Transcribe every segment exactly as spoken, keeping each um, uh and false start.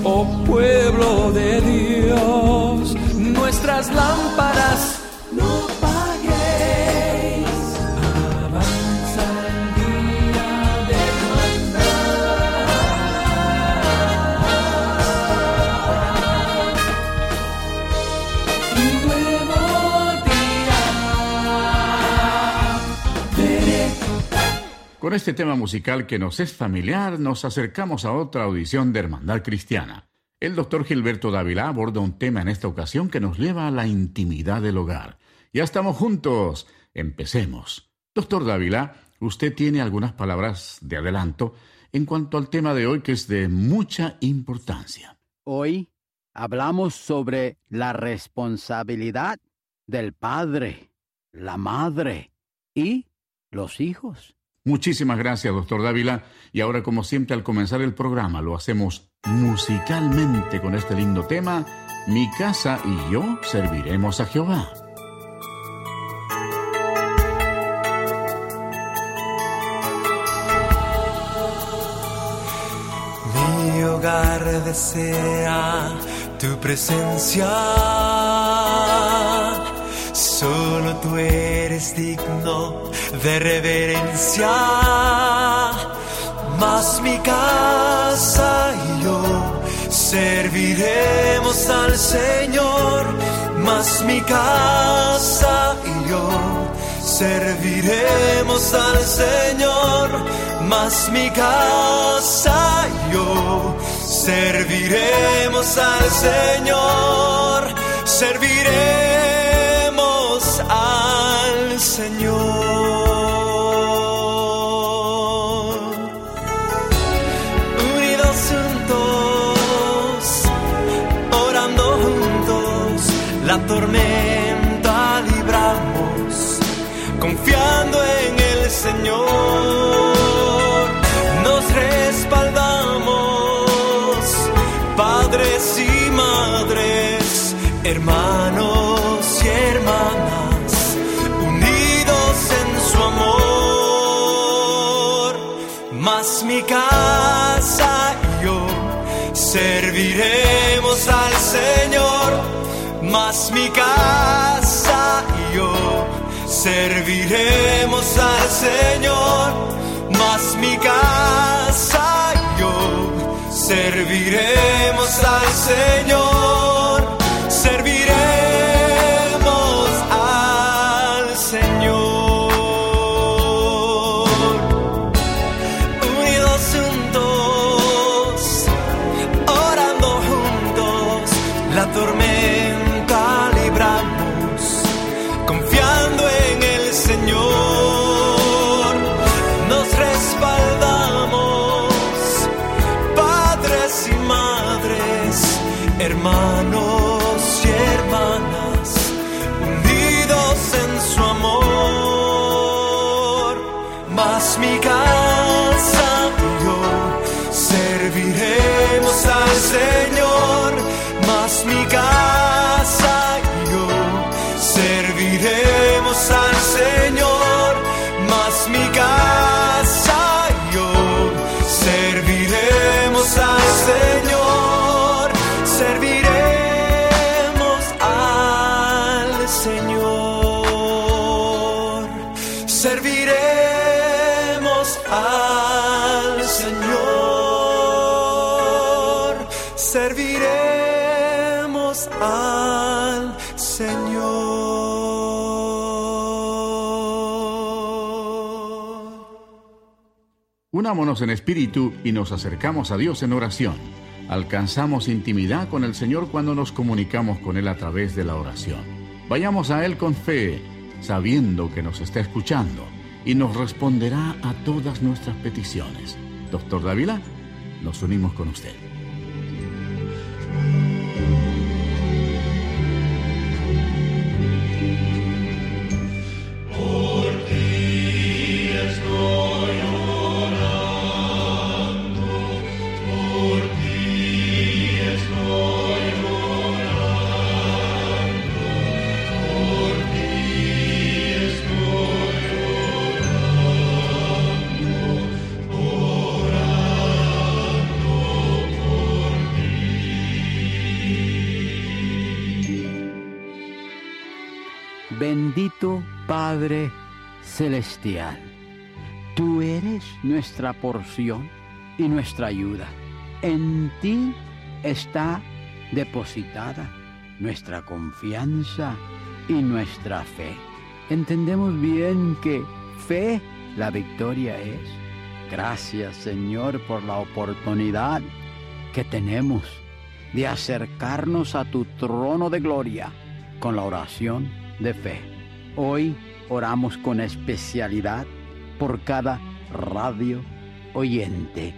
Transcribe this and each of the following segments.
oh pueblo de Dios, nuestras lámparas no apaguéis. Avanza el día de maldad y nuevo día veré. Con este tema musical que nos es familiar, nos acercamos a otra audición de Hermandad Cristiana. El doctor Gilberto Dávila aborda un tema en esta ocasión que nos lleva a la intimidad del hogar. Ya estamos juntos. Empecemos. Doctor Dávila, usted tiene algunas palabras de adelanto en cuanto al tema de hoy, que es de mucha importancia. Hoy hablamos sobre la responsabilidad del padre, la madre y los hijos. Muchísimas gracias, doctor Dávila. Y ahora, como siempre, al comenzar el programa, lo hacemos musicalmente con este lindo tema, Mi casa y yo serviremos a Jehová. Mi hogar desea tu presencia, solo tú eres digno de reverencia, mas mi casa y yo serviremos al Señor, mas mi casa y yo serviremos al Señor, mas mi casa y yo serviremos al Señor, serviremos al Señor. La tormenta libramos, confiando en el Señor. Nos respaldamos, padres y madres, hermanos y hermanas, unidos en su amor. Mas mi casa y yo serviremos al Señor, mas mi casa y yo serviremos al Señor, mas mi casa y yo serviremos al Señor, serviremos al Señor. Unidos juntos, orando juntos, la tormenta confiando en el Señor. Nos respaldamos, padres y madres, hermanos y hermanas, unidos en su amor. Mas mi casa y yo serviremos al Señor, mas mi casa y yo serviremos al Señor, mas mi casa y yo serviremos al Señor, serviremos al Señor, serviremos al Señor, serviremos al Señor. Unámonos en espíritu y nos acercamos a Dios en oración. Alcanzamos intimidad con el Señor cuando nos comunicamos con Él a través de la oración. Vayamos a Él con fe, sabiendo que nos está escuchando y nos responderá a todas nuestras peticiones. Doctor Dávila, nos unimos con usted. Orando Bendito Padre Celestial, tú eres nuestra porción y nuestra ayuda. En ti está depositada nuestra confianza y nuestra fe. Entendemos bien que fe, la victoria es. Gracias, Señor, por la oportunidad que tenemos de acercarnos a tu trono de gloria con la oración de fe. Hoy oramos con especialidad por cada radio oyente.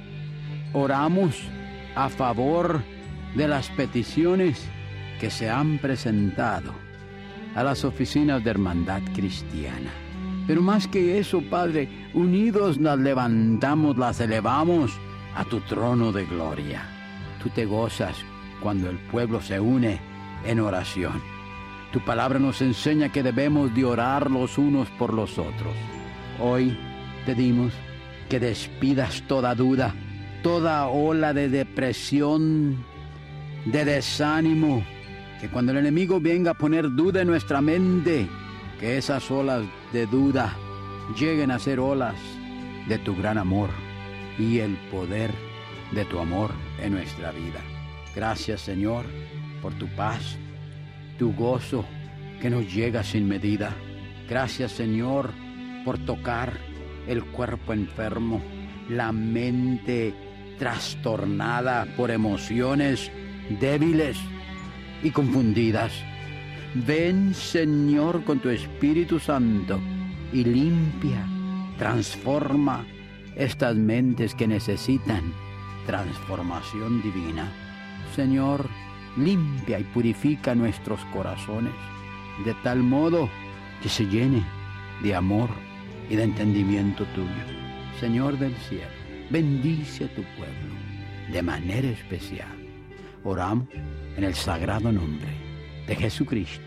Oramos a favor de las peticiones que se han presentado a las oficinas de Hermandad Cristiana. Pero más que eso, Padre, unidos las levantamos, las elevamos a tu trono de gloria. Tú te gozas cuando el pueblo se une en oración. Tu palabra nos enseña que debemos de orar los unos por los otros. Hoy pedimos que despidas toda duda, toda ola de depresión, de desánimo, que cuando el enemigo venga a poner duda en nuestra mente, que esas olas de duda lleguen a ser olas de tu gran amor y el poder de tu amor en nuestra vida. Gracias, Señor, por tu paz, tu gozo que nos llega sin medida. Gracias, Señor, por tocar el cuerpo enfermo, la mente trastornada por emociones débiles y confundidas. Ven, Señor, con tu Espíritu Santo y limpia, transforma estas mentes que necesitan transformación divina. Señor, limpia y purifica nuestros corazones de tal modo que se llene de amor y de entendimiento tuyo. Señor del cielo, bendice a tu pueblo de manera especial. Oramos en el sagrado nombre de Jesucristo.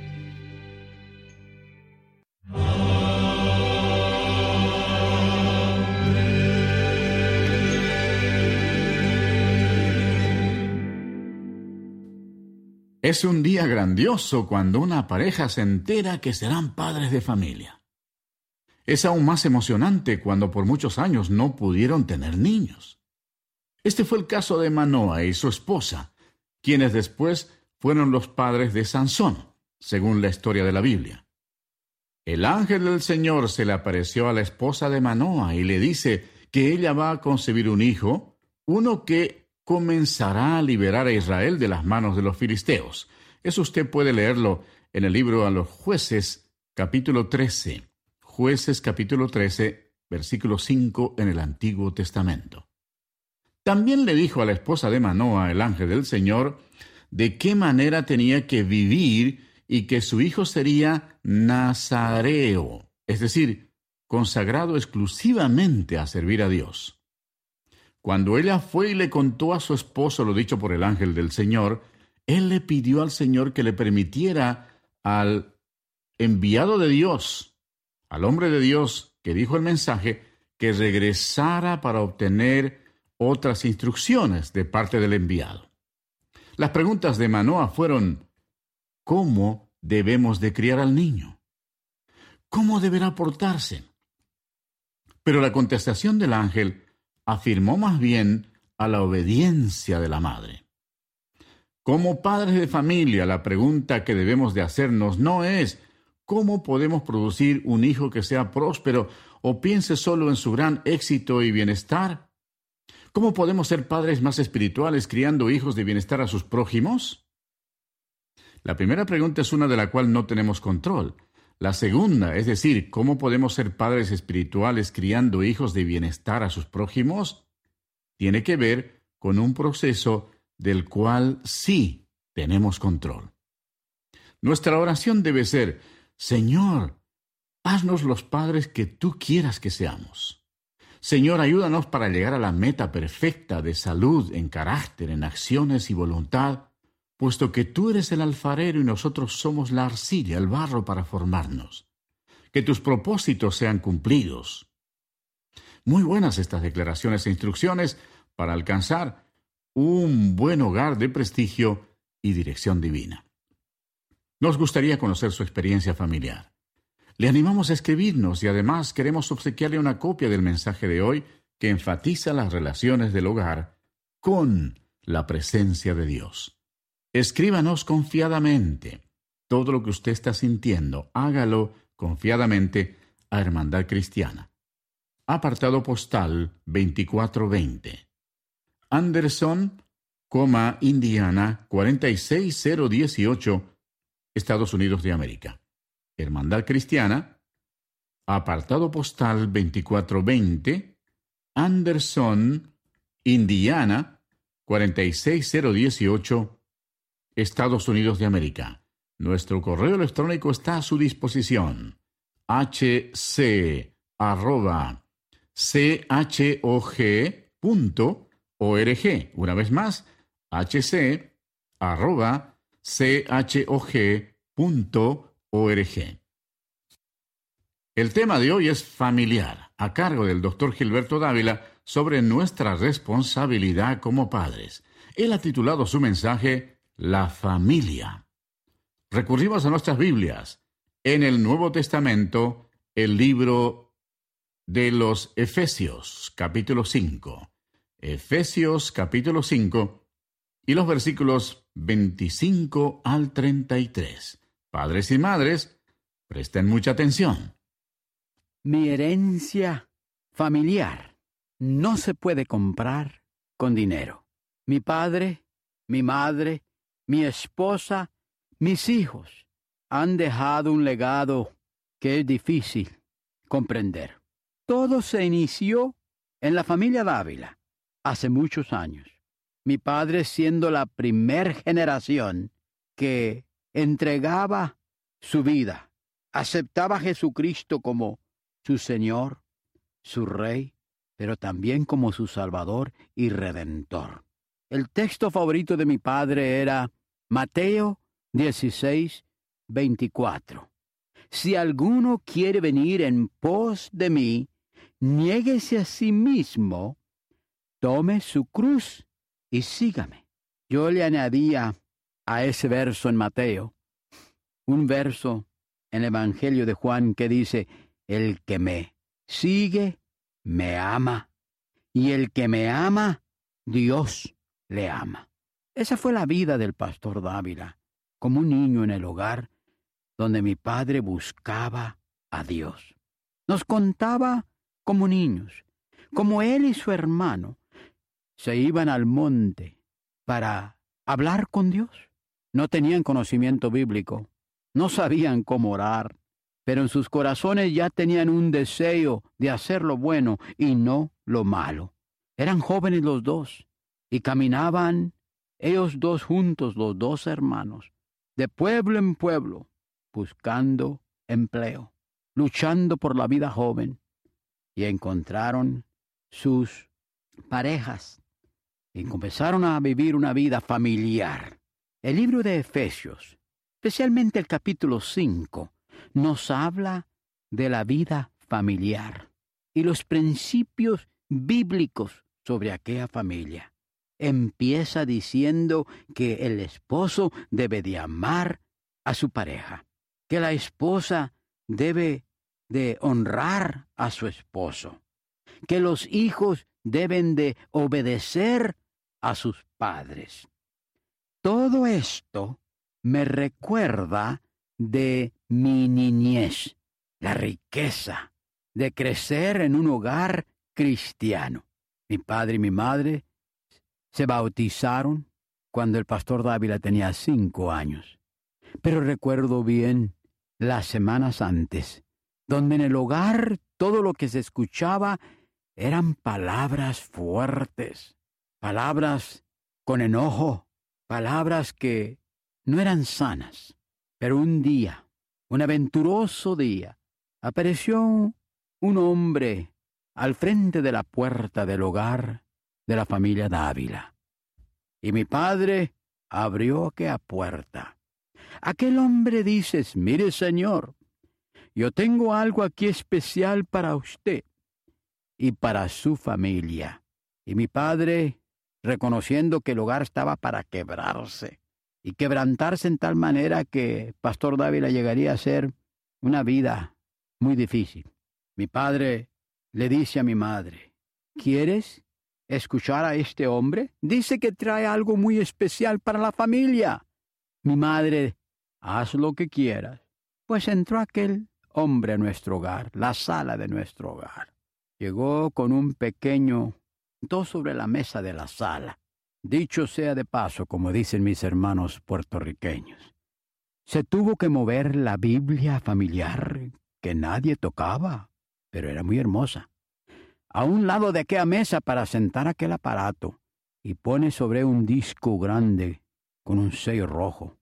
Es un día grandioso cuando una pareja se entera que serán padres de familia. Es aún más emocionante cuando por muchos años no pudieron tener niños. Este fue el caso de Manoa y su esposa, quienes después fueron los padres de Sansón, según la historia de la Biblia. El ángel del Señor se le apareció a la esposa de Manoa y le dice que ella va a concebir un hijo, uno que comenzará a liberar a Israel de las manos de los filisteos. Eso usted puede leerlo en el libro a los Jueces, capítulo trece. Jueces, capítulo trece, versículo cinco en el Antiguo Testamento. También le dijo a la esposa de Manoa, el ángel del Señor, de qué manera tenía que vivir y que su hijo sería nazareo, es decir, consagrado exclusivamente a servir a Dios. Cuando ella fue y le contó a su esposo lo dicho por el ángel del Señor, él le pidió al Señor que le permitiera al enviado de Dios, al hombre de Dios que dijo el mensaje, que regresara para obtener otras instrucciones de parte del enviado. Las preguntas de Manoa fueron: ¿cómo debemos de criar al niño? ¿Cómo deberá portarse? Pero la contestación del ángel afirmó más bien a la obediencia de la madre. Como padres de familia, la pregunta que debemos de hacernos no es ¿cómo podemos producir un hijo que sea próspero o piense solo en su gran éxito y bienestar? ¿Cómo podemos ser padres más espirituales criando hijos de bienestar a sus prójimos? La primera pregunta es una de la cual no tenemos control. La segunda, es decir, ¿cómo podemos ser padres espirituales criando hijos de bienestar a sus prójimos? Tiene que ver con un proceso del cual sí tenemos control. Nuestra oración debe ser: Señor, haznos los padres que tú quieras que seamos. Señor, ayúdanos para llegar a la meta perfecta de salud en carácter, en acciones y voluntad, puesto que tú eres el alfarero y nosotros somos la arcilla, el barro para formarnos. Que tus propósitos sean cumplidos. Muy buenas estas declaraciones e instrucciones para alcanzar un buen hogar de prestigio y dirección divina. Nos gustaría conocer su experiencia familiar. Le animamos a escribirnos y además queremos obsequiarle una copia del mensaje de hoy que enfatiza las relaciones del hogar con la presencia de Dios. Escríbanos confiadamente. Todo lo que usted está sintiendo, hágalo confiadamente a Hermandad Cristiana. Apartado postal veinticuatro veinte. Anderson, Indiana cuarenta y seis mil dieciocho, Estados Unidos de América. Hermandad Cristiana, apartado postal veinticuatro veinte, Anderson, Indiana cuarenta y seis mil dieciocho, Estados Unidos de América. Nuestro correo electrónico está a su disposición. hc arroba chog punto org. Una vez más, hc arroba chog punto org. El tema de hoy es familiar, a cargo del doctor Gilberto Dávila, sobre nuestra responsabilidad como padres. Él ha titulado su mensaje La familia. Recurrimos a nuestras Biblias. En el Nuevo Testamento, el libro de los Efesios, capítulo cinco. Efesios, capítulo cinco, y los versículos veinticinco al treinta y tres. Padres y madres, presten mucha atención. Mi herencia familiar no se puede comprar con dinero. Mi padre, mi madre, mi esposa, mis hijos han dejado un legado que es difícil comprender. Todo se inició en la familia Dávila hace muchos años. Mi padre siendo la primer generación que entregaba su vida, aceptaba a Jesucristo como su Señor, su Rey, pero también como su Salvador y Redentor. El texto favorito de mi padre era Mateo dieciséis, veinticuatro. Si alguno quiere venir en pos de mí, niéguese a sí mismo, tome su cruz y sígame. Yo le añadía a ese verso en Mateo un verso en el Evangelio de Juan que dice: el que me sigue, me ama, y el que me ama, Dios le ama. Esa fue la vida del pastor Dávila, como un niño en el hogar donde mi padre buscaba a Dios. Nos contaba como niños, como él y su hermano se iban al monte para hablar con Dios. No tenían conocimiento bíblico, no sabían cómo orar, pero en sus corazones ya tenían un deseo de hacer lo bueno y no lo malo. Eran jóvenes los dos y caminaban ellos dos juntos, los dos hermanos, de pueblo en pueblo, buscando empleo, luchando por la vida joven, y encontraron sus parejas y comenzaron a vivir una vida familiar. El libro de Efesios, especialmente el capítulo cinco, nos habla de la vida familiar y los principios bíblicos sobre aquella familia. Empieza diciendo que el esposo debe de amar a su pareja, que la esposa debe de honrar a su esposo, que los hijos deben de obedecer a sus padres. Todo esto me recuerda de mi niñez, la riqueza de crecer en un hogar cristiano. Mi padre y mi madre se bautizaron cuando el pastor Dávila tenía cinco años. Pero recuerdo bien las semanas antes, donde en el hogar todo lo que se escuchaba eran palabras fuertes, palabras con enojo, palabras que no eran sanas. Pero un día, un aventuroso día, apareció un hombre al frente de la puerta del hogar de la familia Dávila. Y mi padre abrió aquella puerta. Aquel hombre dice: mire, señor, yo tengo algo aquí especial para usted y para su familia. Y mi padre, reconociendo que el hogar estaba para quebrarse y quebrantarse en tal manera que Pastor Dávila llegaría a ser una vida muy difícil. Mi padre le dice a mi madre, ¿quieres escuchar a este hombre? Dice que trae algo muy especial para la familia. Mi madre, haz lo que quieras. Pues entró aquel hombre a nuestro hogar, la sala de nuestro hogar. Llegó con un pequeño dos sobre la mesa de la sala. Dicho sea de paso, como dicen mis hermanos puertorriqueños, se tuvo que mover la Biblia familiar que nadie tocaba, pero era muy hermosa, a un lado de aquella mesa para sentar aquel aparato, y pone sobre un disco grande con un sello rojo.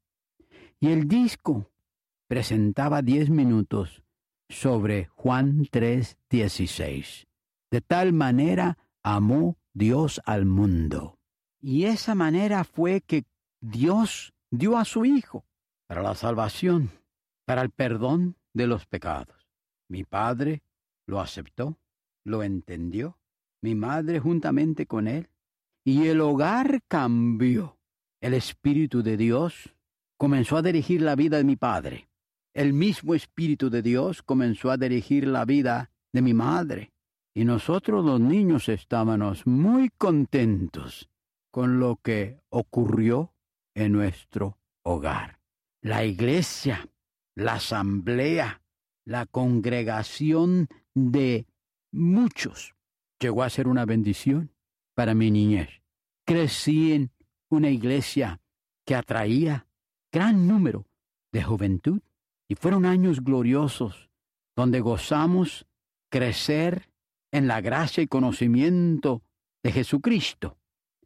Y el disco presentaba diez minutos sobre Juan tres dieciséis. De tal manera amó Dios al mundo. Y esa manera fue que Dios dio a su Hijo para la salvación, para el perdón de los pecados. Mi padre lo aceptó, lo entendió, mi madre juntamente con él, y el hogar cambió. El Espíritu de Dios comenzó a dirigir la vida de mi padre. El mismo Espíritu de Dios comenzó a dirigir la vida de mi madre. Y nosotros los niños estábamos muy contentos con lo que ocurrió en nuestro hogar. La iglesia, la asamblea, la congregación de muchos llegó a ser una bendición para mi niñez. Crecí en una iglesia que atraía gran número de juventud y fueron años gloriosos donde gozamos crecer en la gracia y conocimiento de Jesucristo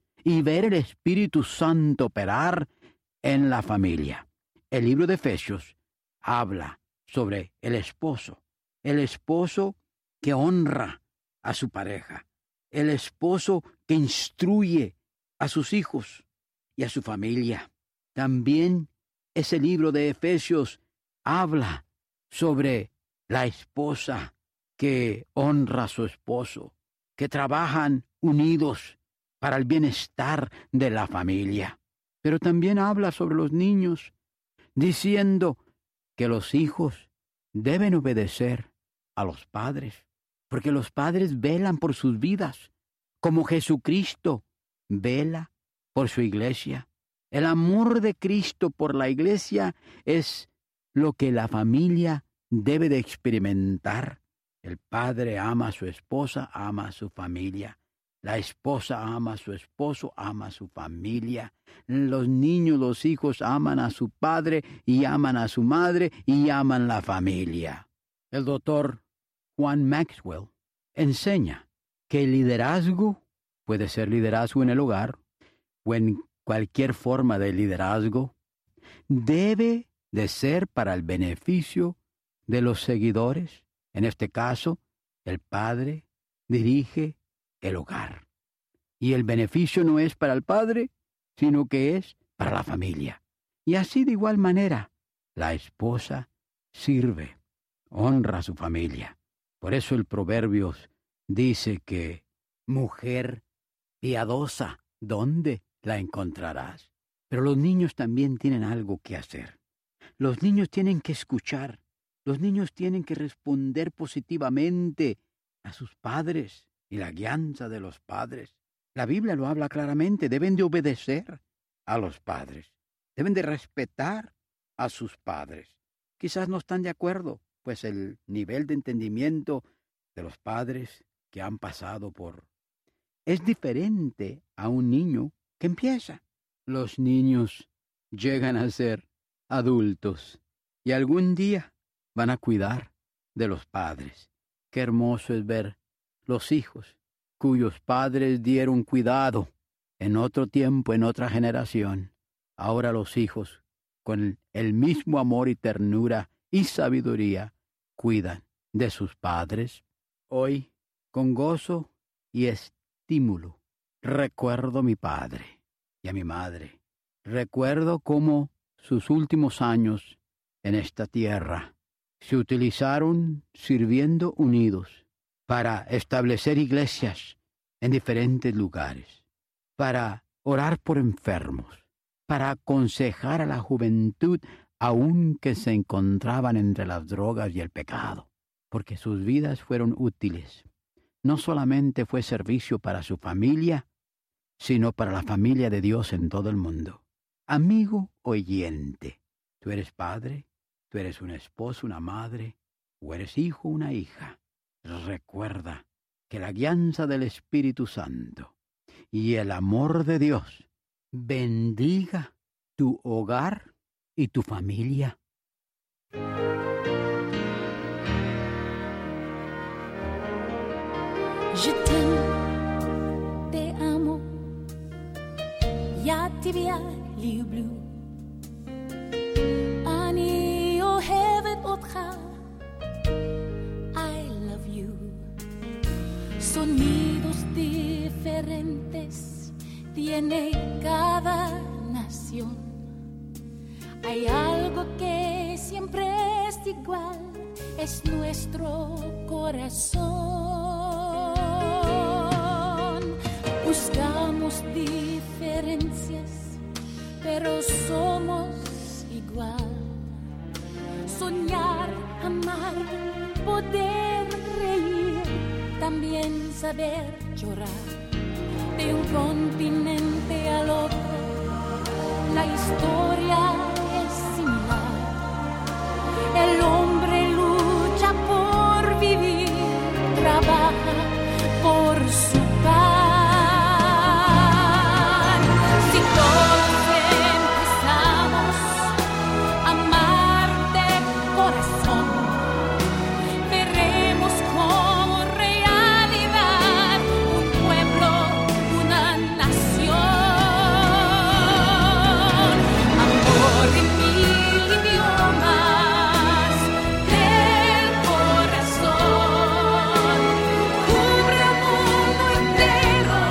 y ver el Espíritu Santo operar en la familia. El libro de Efesios habla sobre el esposo, el esposo que honra a su pareja, el esposo que instruye a sus hijos y a su familia. También ese libro de Efesios habla sobre la esposa que honra a su esposo, que trabajan unidos para el bienestar de la familia. Pero también habla sobre los niños, diciendo que los hijos deben obedecer a los padres, porque los padres velan por sus vidas, como Jesucristo vela por su iglesia. El amor de Cristo por la iglesia es lo que la familia debe de experimentar. El padre ama a su esposa, ama a su familia. La esposa ama a su esposo, ama a su familia. Los niños, los hijos aman a su padre y aman a su madre y aman la familia. El doctor Juan Maxwell enseña que el liderazgo puede ser liderazgo en el hogar o en cualquier forma de liderazgo. Debe de ser para el beneficio de los seguidores. En este caso, el padre dirige el hogar. Y el beneficio no es para el padre, sino que es para la familia. Y así de igual manera, la esposa sirve, honra a su familia. Por eso el Proverbios dice que mujer piadosa, ¿dónde la encontrarás? Pero los niños también tienen algo que hacer. Los niños tienen que escuchar. Los niños tienen que responder positivamente a sus padres y la guianza de los padres. La Biblia lo habla claramente. Deben de obedecer a los padres. Deben de respetar a sus padres. Quizás no están de acuerdo, pues el nivel de entendimiento de los padres que han pasado por es diferente a un niño que empieza. Los niños llegan a ser adultos y algún día van a cuidar de los padres. Qué hermoso es ver los hijos cuyos padres dieron cuidado en otro tiempo, en otra generación. Ahora los hijos, con el mismo amor y ternura y sabiduría, cuidan de sus padres. Hoy, con gozo y estímulo, recuerdo a mi padre y a mi madre. Recuerdo cómo sus últimos años en esta tierra se utilizaron sirviendo unidos para establecer iglesias en diferentes lugares, para orar por enfermos, para aconsejar a la juventud aun que se encontraban entre las drogas y el pecado, porque sus vidas fueron útiles. No solamente fue servicio para su familia, sino para la familia de Dios en todo el mundo. Amigo oyente, tú eres padre, tú eres un esposo, una madre, o eres hijo, una hija. Recuerda que la guianza del Espíritu Santo y el amor de Dios bendiga tu hogar y tu familia. Je t'aime, te amo, jag till bjärlig blue. Ani och havet åt hav, I love you. Sonidos diferentes tiene cada nación. Hay algo que siempre es igual, es nuestro corazón. Buscamos diferencias, pero somos igual. Soñar, amar, poder reír, también saber llorar. De un continente al otro, la historia es similar. El hombre lucha por vivir, trabaja por su pan. Si todos empezamos a amar de corazón, veremos como realidad un pueblo, una nación. Amor en mil idiomas del corazón, cubre al mundo entero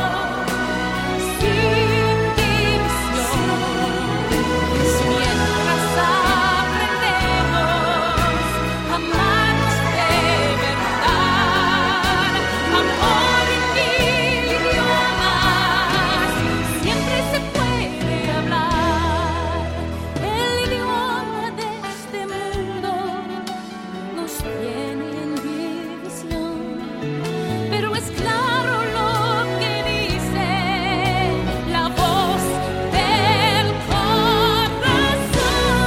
sin división. Mientras aprendemos a amarnos de verdad, amor en mil idiomas, siempre se puede hablar. El idioma de este mundo nos tiene en división, pero es claro lo que dice la voz del corazón.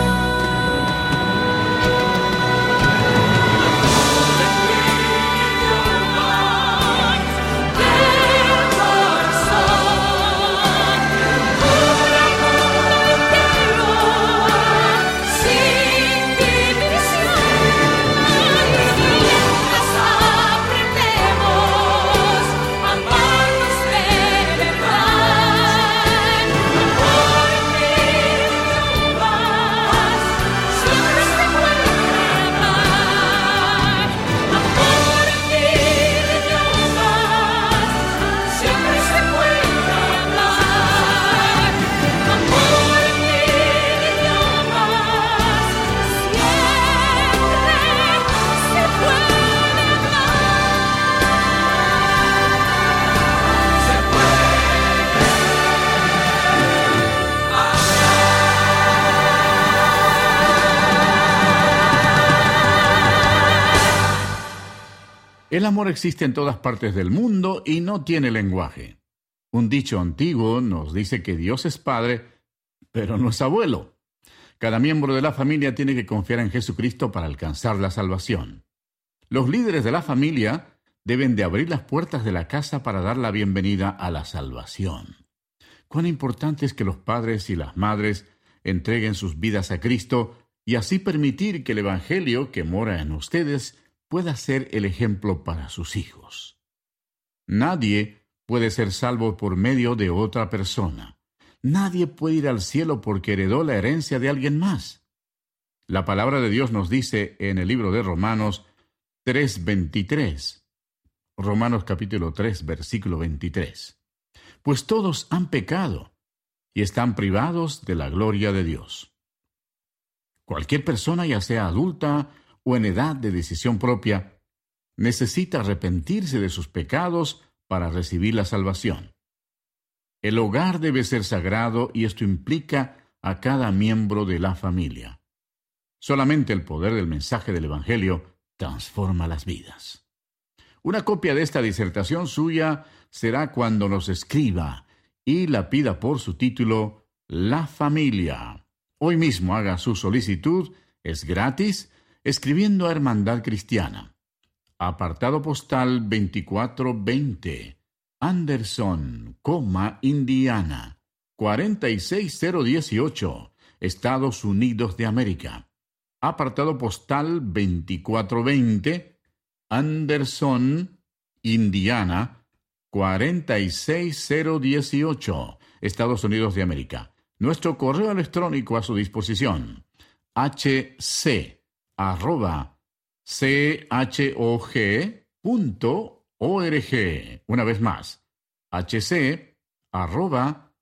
Del corazón, cubre al mundo entero sin división. Mientras aprendemos a amarnos de verdad, amor en mil idiomas, siempre se puede hablar. Amor en mil idiomas, siempre se puede hablar. Amor en mil idiomas, siempre se puede El amor existe en todas partes del mundo y no tiene lenguaje. Un dicho antiguo nos dice que Dios es padre, pero no es abuelo. Cada miembro de la familia tiene que confiar en Jesucristo para alcanzar la salvación. Los líderes de la familia deben de abrir las puertas de la casa para dar la bienvenida a la salvación. Cuán importante es que los padres y las madres entreguen sus vidas a Cristo y así permitir que el Evangelio que mora en ustedes pueda ser el ejemplo para sus hijos. Nadie puede ser salvo por medio de otra persona. Nadie puede ir al cielo porque heredó la herencia de alguien más. La palabra de Dios nos dice en el libro de Romanos tres veintitrés. Romanos capítulo tres, versículo veintitrés. Pues todos han pecado y están privados de la gloria de Dios. Cualquier persona, ya sea adulta o en edad de decisión propia, necesita arrepentirse de sus pecados para recibir la salvación. El hogar debe ser sagrado y esto implica a cada miembro de la familia. Solamente el poder del mensaje del Evangelio transforma las vidas. Una copia de esta disertación suya será cuando nos escriba y la pida por su título La Familia. Hoy mismo haga su solicitud, es gratis, escribiendo a Hermandad Cristiana. Apartado postal veinticuatro veinte, Anderson, coma, Indiana, cuarenta y seis cero dieciocho, Estados Unidos de América. Apartado postal veinticuatro veinte, Anderson, Indiana, cuarenta y seis cero dieciocho, Estados Unidos de América. Nuestro correo electrónico a su disposición, hc arroba chog punto org. Una vez más, hc arroba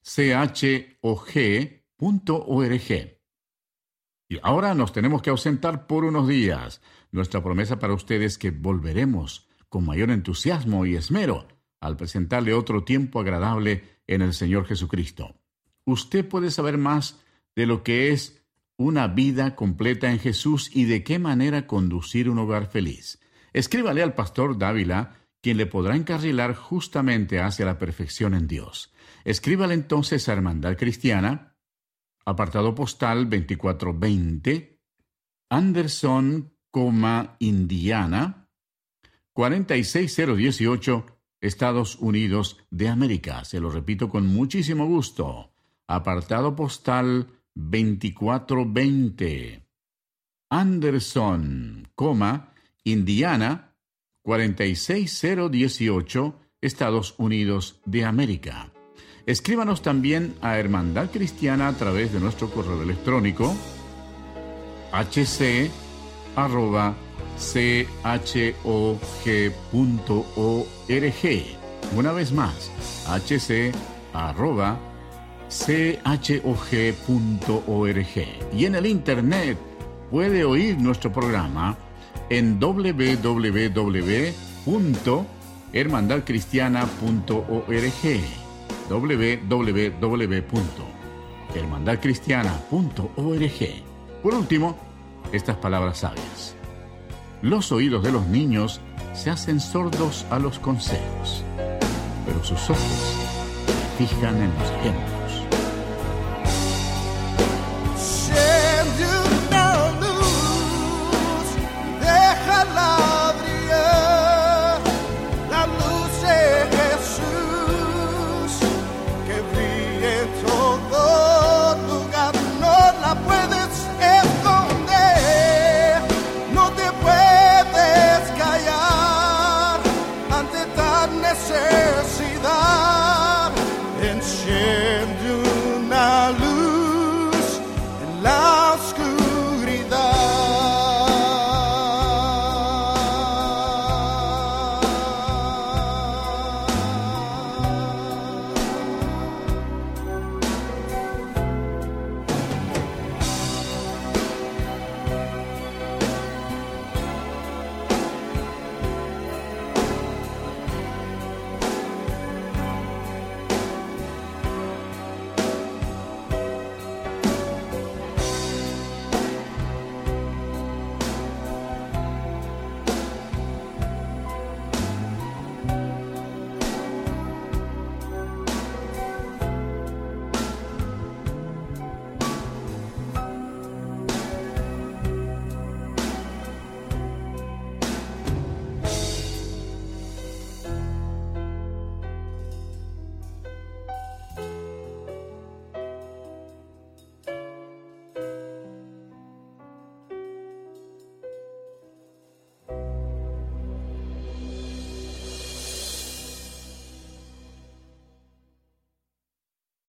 chog punto org. Y ahora nos tenemos que ausentar por unos días. Nuestra promesa para ustedes es que volveremos con mayor entusiasmo y esmero al presentarle otro tiempo agradable en el Señor Jesucristo. Usted puede saber más de lo que es una vida completa en Jesús y de qué manera conducir un hogar feliz. Escríbale al pastor Dávila, quien le podrá encarrilar justamente hacia la perfección en Dios. Escríbale entonces a Hermandad Cristiana, apartado postal veinticuatro veinte, Anderson, Indiana, cuarenta y seis cero dieciocho, Estados Unidos de América. Se lo repito con muchísimo gusto. Apartado postal veinticuatro veinte, Anderson, Indiana, cuarenta y seis cero dieciocho, Estados Unidos de América. Escríbanos también a Hermandad Cristiana a través de nuestro correo electrónico hc arroba chog punto org. Una vez más, hc arroba chog punto org. Y en el internet puede oír nuestro programa en doble u doble u doble u punto hermandad cristiana punto org. doble u doble u doble u punto hermandad cristiana punto org. Por último, estas palabras sabias. Los oídos de los niños se hacen sordos a los consejos, pero sus ojos fijan en los ejemplos. Déjala brillar, la luz de Jesús, que brille en todo lugar, no la puedes esconder, no te puedes callar ante tal necesidad.